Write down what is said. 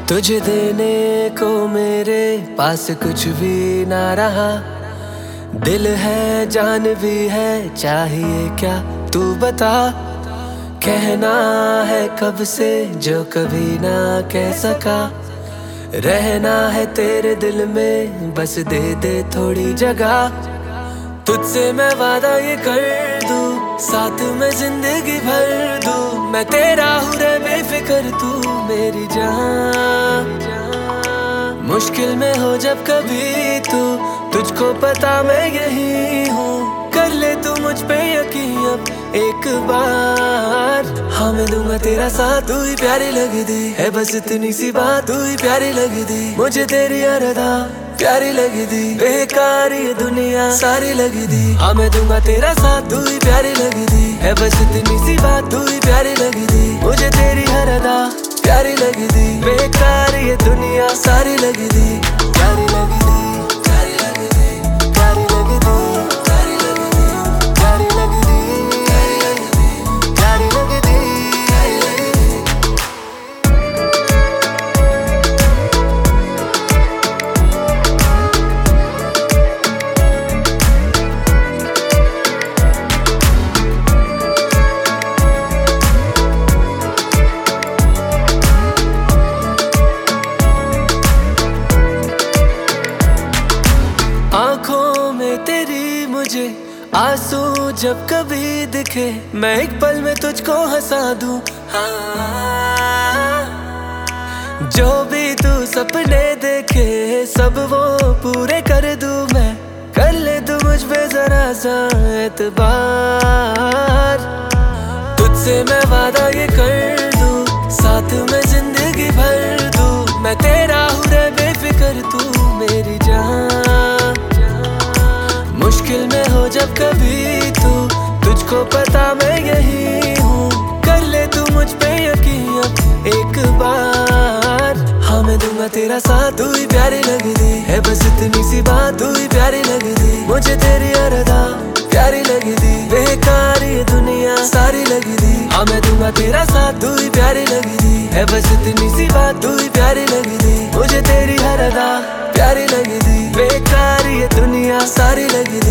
तुझे देने को मेरे पास कुछ भी ना रहा। दिल है जान भी है, चाहिए क्या तू बता। कहना है कब से जो कभी ना कह सका। रहना है तेरे दिल में, बस दे दे थोड़ी जगह। तुझसे मैं वादा ये कर दूं, साथ में जिंदगी भर दूं। मैं तेरा हूँ रे बेफिक्र, तू मेरी जान। मुश्किल में हो जब कभी तू, तुझको पता मैं यही हूँ। कर ले तू मुझ पे यकीन अब एक बार। हाँ मैं दूंगा तेरा साथ, तू ही प्यारी लगदी है, बस इतनी सी बात। तू ही प्यारी लगदी मुझे, तेरी अरदा प्यारी लगदी। बेकार ये दुनिया सारी लगदी। हाँ मैं दूंगा तेरा साथ, तू ही प्यारी लगदी है, बस इतनी सी बात। तू ही प्यारी लगदी मुझे, तेरी हर अदा प्यारी लगदी। बेकार ये दुनिया सारी लगदी, प्यारी लगदी। आँखों में तेरी मुझे आंसू जब कभी दिखे, मैं एक पल में तुझको हंसा दूं। हाँ जो भी तू सपने देखे, सब वो पूरे कर दूं मैं। कर ले तू मुझ पे जरा सा एतबार। तुझसे मैं वादा ये कर दूं, साथ में जिंदगी भर दूं। मैं तेरा हूँ रे बेफिक्र, तू मेरी जान। मुश्किल में हो जब कभी तू, तुझको पता मैं यही हूँ। कर ले तू मुझ पे यकीन अब एक बार। हाँ मैं दूंगा तेरा साथ, तू ही प्यारी लगदी है, बस इतनी सी बात। तू ही प्यारी लगदी मुझे, तेरी अरदा प्यारी लगदी। बेकार ये दुनिया सारी लगदी। हाँ मैं दूंगा तेरा साथ, तू ही प्यारी लगदी है, बस इतनी सी बात। तू ही प्यारी लगदी मुझे, तेरी हर अदा प्यारी लगदी। बेकार ये दुनिया सारी लगदी।